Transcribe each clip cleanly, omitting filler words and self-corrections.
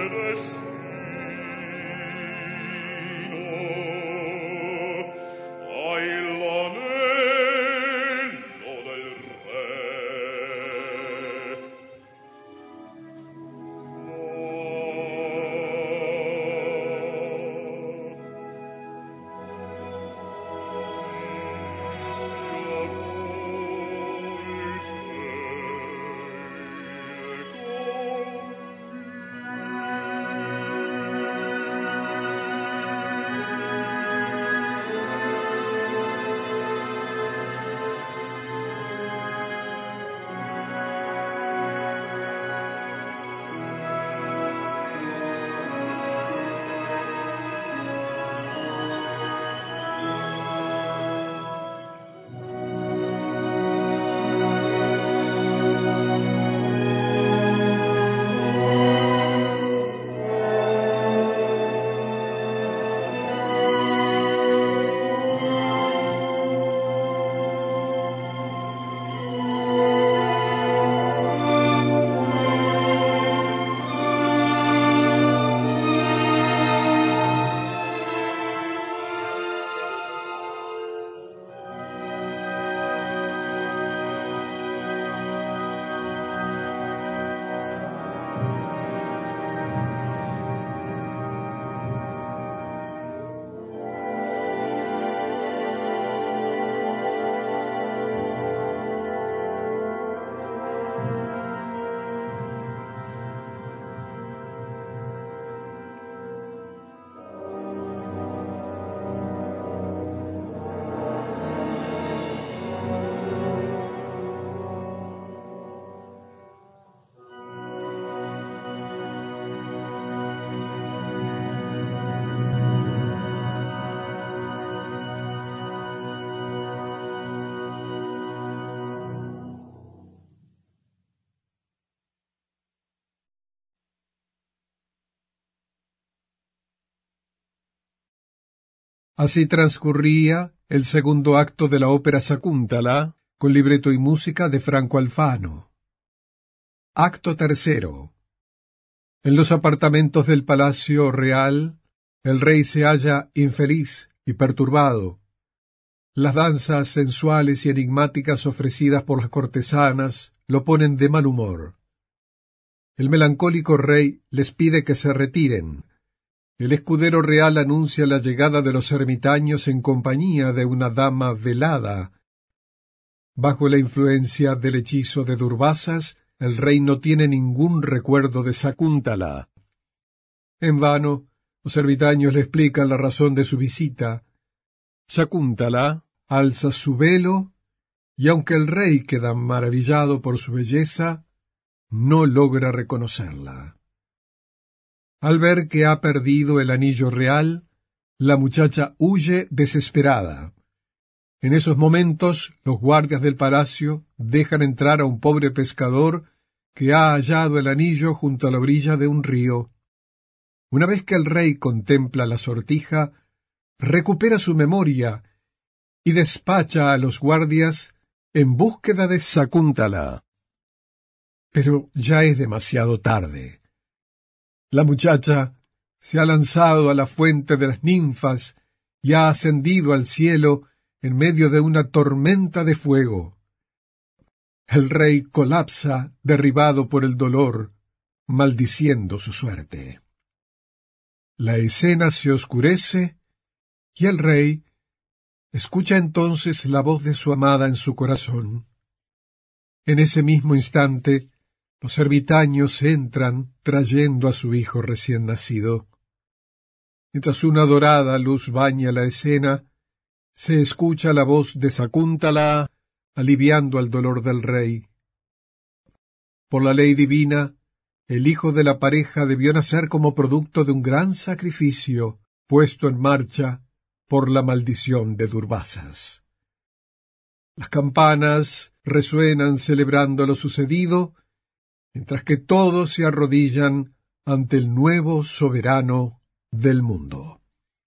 Así transcurría el segundo acto de la ópera Sakuntala, con libreto y música de Franco Alfano. Acto tercero. En los apartamentos del Palacio Real, el rey se halla infeliz y perturbado. Las danzas sensuales y enigmáticas ofrecidas por las cortesanas lo ponen de mal humor. El melancólico rey les pide que se retiren. El escudero real anuncia la llegada de los ermitaños en compañía de una dama velada. Bajo la influencia del hechizo de Durbasas, el rey no tiene ningún recuerdo de Sakuntala. En vano, los ermitaños le explican la razón de su visita. Sakuntala alza su velo, y aunque el rey queda maravillado por su belleza, no logra reconocerla. Al ver que ha perdido el anillo real, la muchacha huye desesperada. En esos momentos, los guardias del palacio dejan entrar a un pobre pescador que ha hallado el anillo junto a la orilla de un río. Una vez que el rey contempla la sortija, recupera su memoria y despacha a los guardias en búsqueda de Sakuntala. Pero ya es demasiado tarde. La muchacha se ha lanzado a la fuente de las ninfas y ha ascendido al cielo en medio de una tormenta de fuego. El rey colapsa, derribado por el dolor, maldiciendo su suerte. La escena se oscurece y el rey escucha entonces la voz de su amada en su corazón. En ese mismo instante, los ermitaños entran trayendo a su hijo recién nacido. Mientras una dorada luz baña la escena, se escucha la voz de Sakuntala aliviando el dolor del rey. Por la ley divina, el hijo de la pareja debió nacer como producto de un gran sacrificio puesto en marcha por la maldición de Durbasas. Las campanas resuenan celebrando lo sucedido, mientras que todos se arrodillan ante el nuevo soberano del mundo.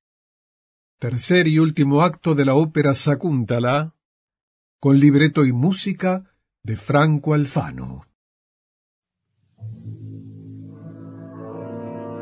Tercer y último acto de la ópera Sakuntala, con libreto y música de Franco Alfano.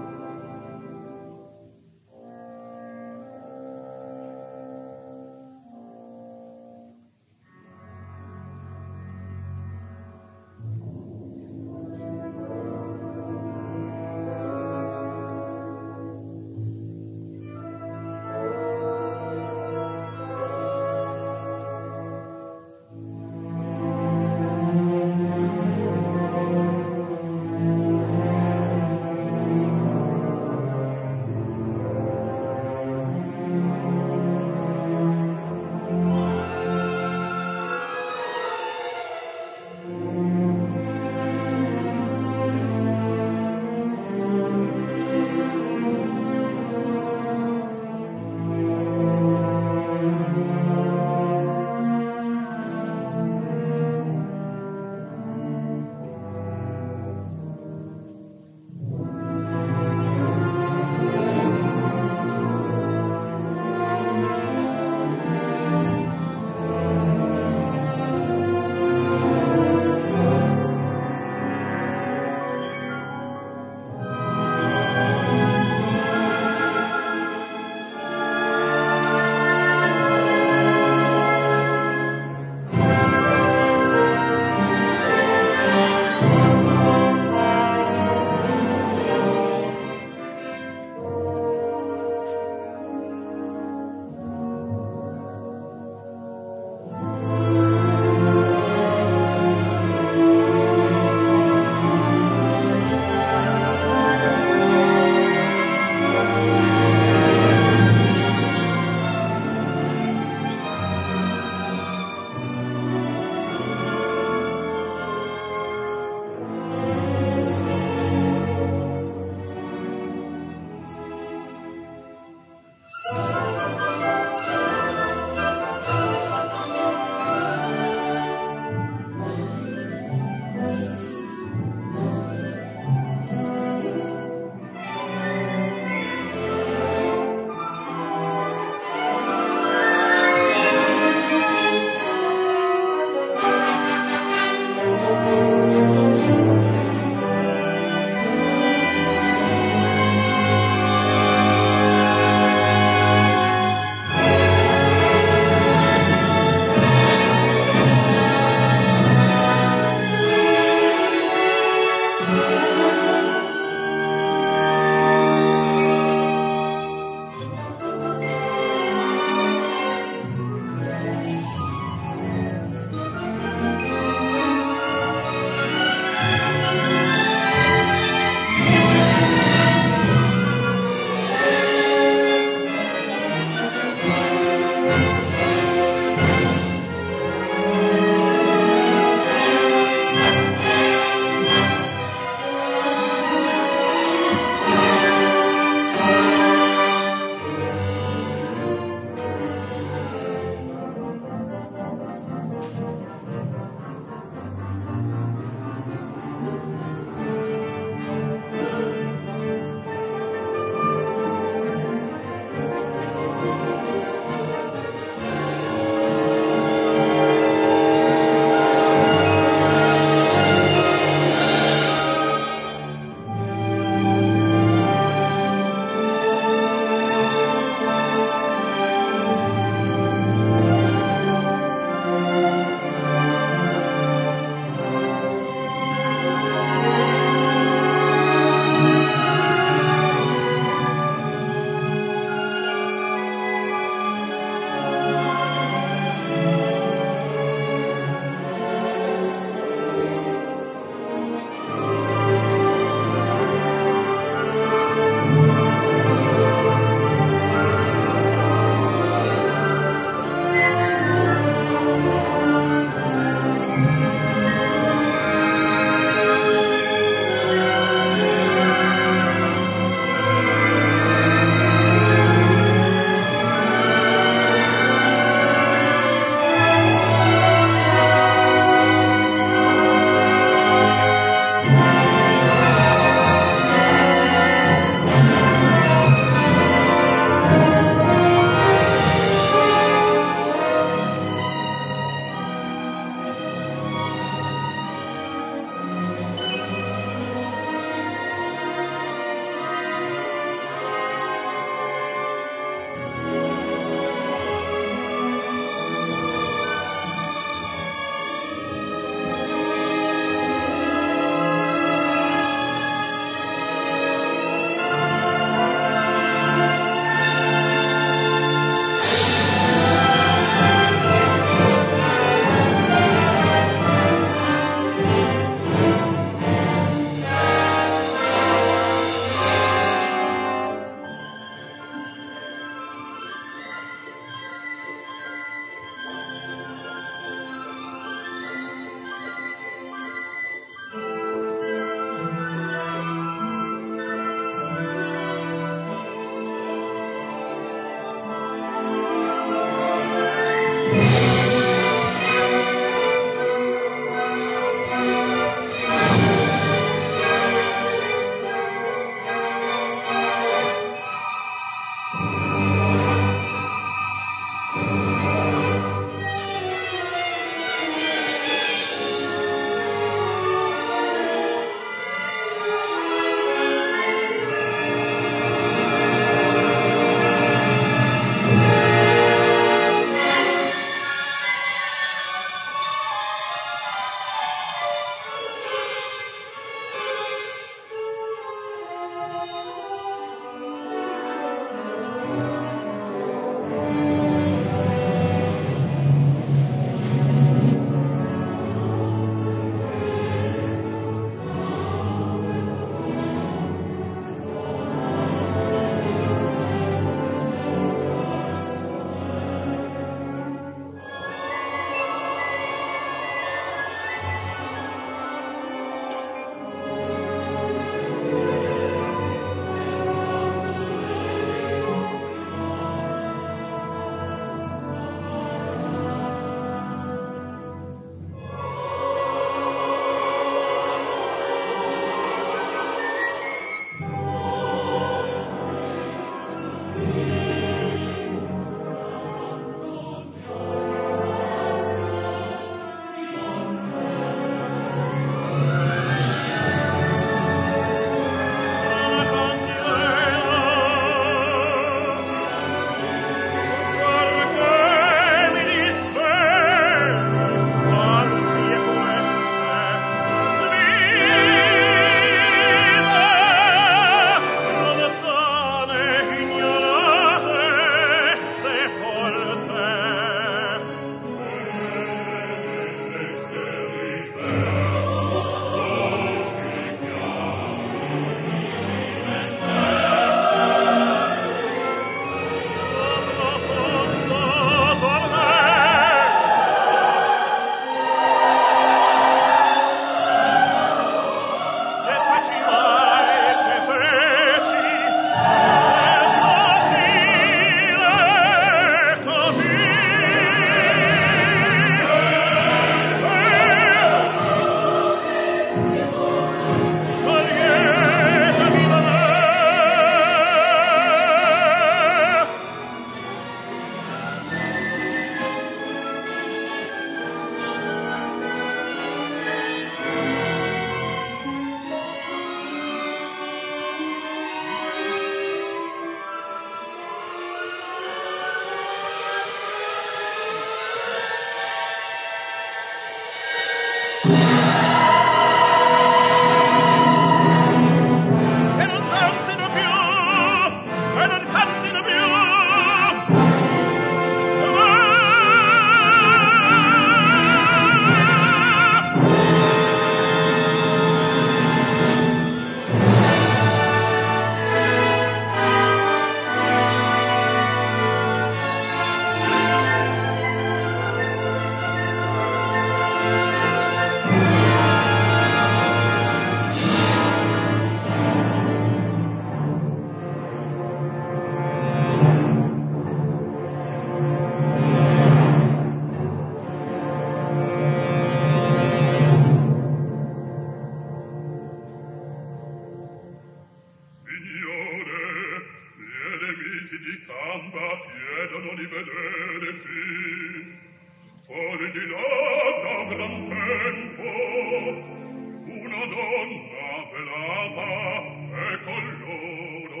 spiriti di gamba chiedono di vedere qui. Fuori di là da gran tempo una donna velava è con loro.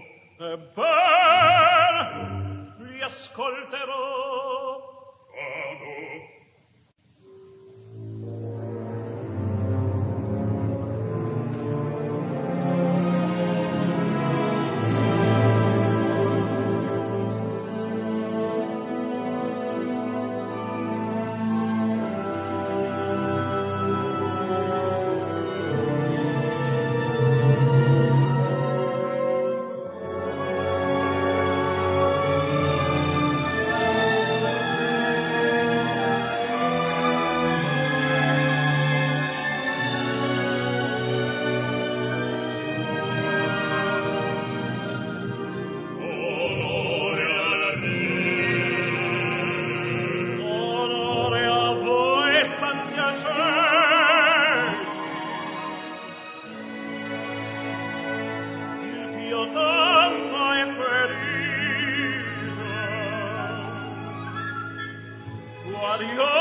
Ebbene, li ascolterò. Vado. Adios.